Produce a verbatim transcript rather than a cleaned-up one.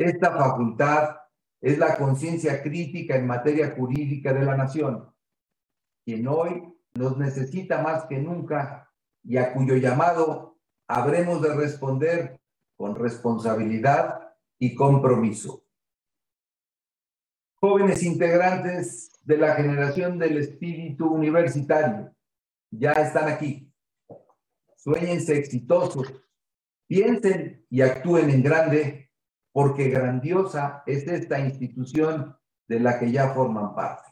Esta facultad es la conciencia crítica en materia jurídica de la nación, quien hoy nos necesita más que nunca y a cuyo llamado habremos de responder con responsabilidad y compromiso. Jóvenes integrantes de la generación del espíritu universitario, ya están aquí. Suéñense exitosos, piensen y actúen en grande, porque grandiosa es esta institución de la que ya forman parte.